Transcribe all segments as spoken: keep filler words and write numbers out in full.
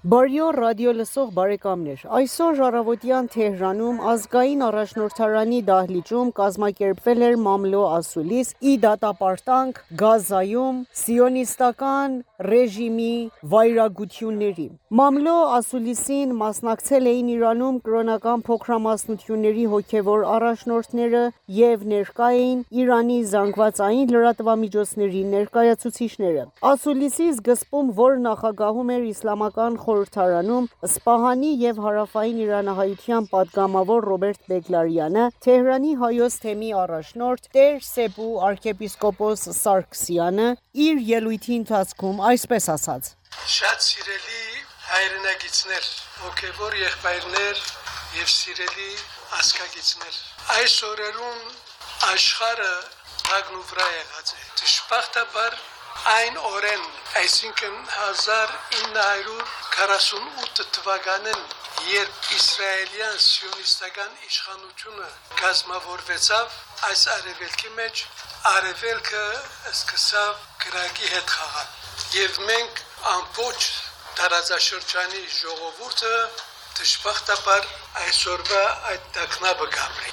Բարյո ռադիո լսող բարեկամներ, այսօր առավոտյան Թեհրանում ազգային առաջնորդարանի դահլիճում կազմակերպվել էր մամլո ասուլիս՝ ի դատապարտանք Գազայում սիոնիստական ռեժիմի վայրագությունների։ Մամլո ասուլիսին մասնակցել էին Իրանում կրոնական փոքրամասնությունների հոգևոր առաջնորդները և ներկա էին Իրանի զանգվածային լրատվամիջոցների ներկայացուցիչները։ Ասուլիսի սկզբում, որ նախագահում էր Իսլամական խորհրդարանում, Սպահանի և հարավային իրանահայության պատգամավոր Ռոբերտ Բեգլարյանը, Թեհրանի Հայոց թեմի առաջնորդ Տեր Սեբու arczepiskopos Սարգսյանը իր ելույթի ընթացքում այսպես ասաց. Շատ սիրելի հայրենագիտներ, հոգևոր եղբայրներ և սիրելի ազգագիտներ, այս օրերում աշխարհը թագն ու վրա եղած է։ Դժբախտաբար այն օրեն, այսինքն հազար ինը հարյուր քառասունութ թվականին, երբ իսրայելյան սիոնիստական իշխանությունը կազմավորվեցավ, այս արևելքի մեջ արևելքը սկսավ կրակի հետ խաղալ։ Եվ մենք ամբողջ տարածաշրջանի ժողովուրդը դժբախտաբար այսօրվա այդ տագնապը կապրի։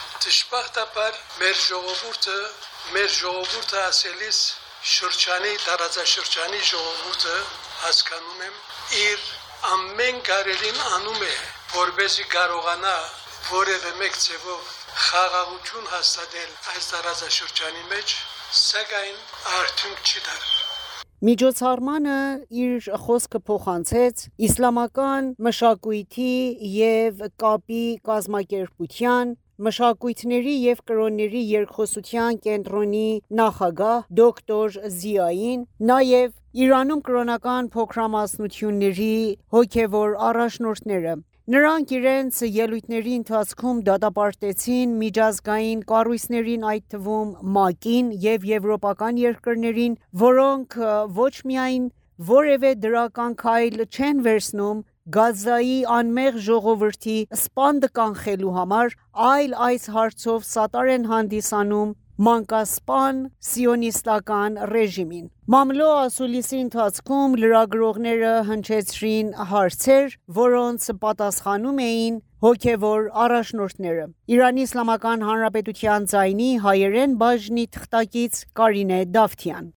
Դժբախտաբար մեր ժողովուրդը, մեր ժողովուրդը ասելիս շրջանի, տարածաշրջանի ժողովուրդը հասկանում եմ իր ամեն կարելին անում է, որպեսզի կարողանա որևէ մեկ ձևով խաղաղություն հաստատել այս տարածաշրջանի մեջ, սակայն արդյունք չի տար։ Միջոցառմանը իր խոսքը փոխանցեց իսլամական մշակույթի և կապի կազմակերպության մշակույթների և կրոնների երկխոսության կենտրոնի նախագահ դոկտոր Զիային, նաև Իրանում կրոնական փոքրամասնությունների հոգևոր առաջնորդները։ Նրանք իրենց ելույթների ընթացքում դատապարտեցին միջազգային կառույցներին, այդ թվում ՄԱԿ-ին և եվրոպական երկրներին, որոնք ոչ միայն որևէ դրական քայլ չեն վերցնում Գազայի անմեղ ժողովրդի սպանդը կանխելու համար, այլ այս հարցով սատար են հանդիսանում մանկասպան սիոնիստական ռեժիմին։ Մամլո ասուլիսի ընթացքում լրագրողները հնչեցրին հարցեր, որոնց պատասխանում էին հոգևոր առաջնորդները։ Իրանի Իսլամական Հանրապետության ձայնի հայերեն բաժնի թղթակից Կարինե Դավթյան։